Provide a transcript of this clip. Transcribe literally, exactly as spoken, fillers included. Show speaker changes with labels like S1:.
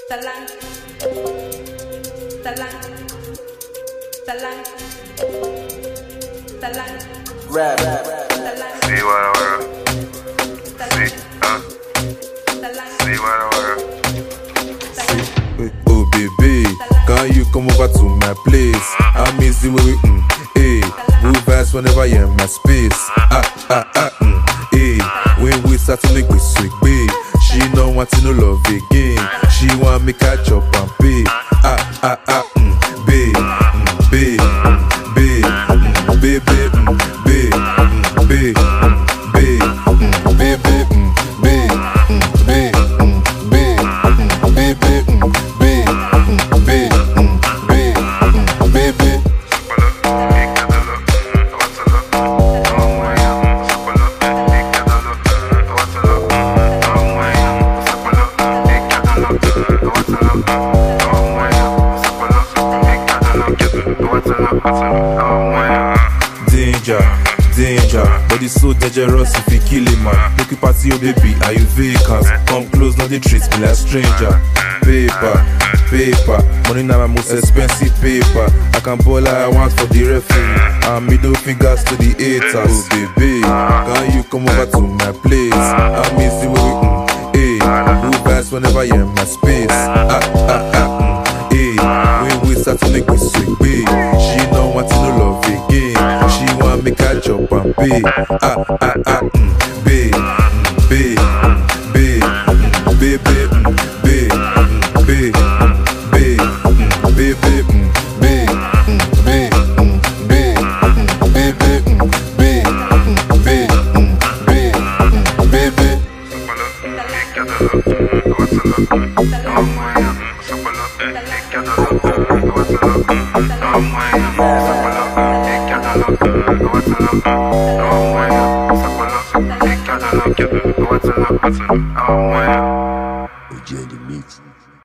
S1: Salang, salang, salang, salang,
S2: rap, rap,
S1: salang,
S3: See what I wear. See, uh, see what I wear.
S4: Oh baby, can you come over to my place? I miss the way we, mm, eh. Move fast whenever you're in my space. Ah, ah, ah, mm, eh. When we start to make we sweet, babe. She don't want to no love again. She want me catch up and pay. Ah, ah, ah, mm, babe, mm, babe, mm, babe, mm, babe, babe, mm, babe, mm, babe, mm, babe, mm, babe, babe, mm, babe, mm, babe, mm, babe, mm, babe, babe, mm, babe, mm, babe, mm, babe, mm, babe, babe. Danger, danger, but it's so dangerous if you kill him, man. Make you party, oh baby, are you vacant? Come close, not they treat me like stranger. Paper, paper, money now my most expensive paper. I can ball like I want for the referee, and middle fingers to the haters. Oh baby, can you come over to my place? I miss the way we, mm, eh. Move fast whenever you're in my space. Ah, ah, ah, mm, eh. When we start to make me sweet, babe. She don't want to no love again. She want me catch up and pay. Ah, ah, ah, mm, babe, mm, babe, mm, babe, mm, babe, babe, mm, babe, mm, babe, mm, babe, mm, babe, babe, mm, babe, mm, babe, mm, babe, mm, babe, babe, mm, babe, mm, babe, mm, babe, mm, babe, babe.
S3: Oh,
S2: Agenda mix.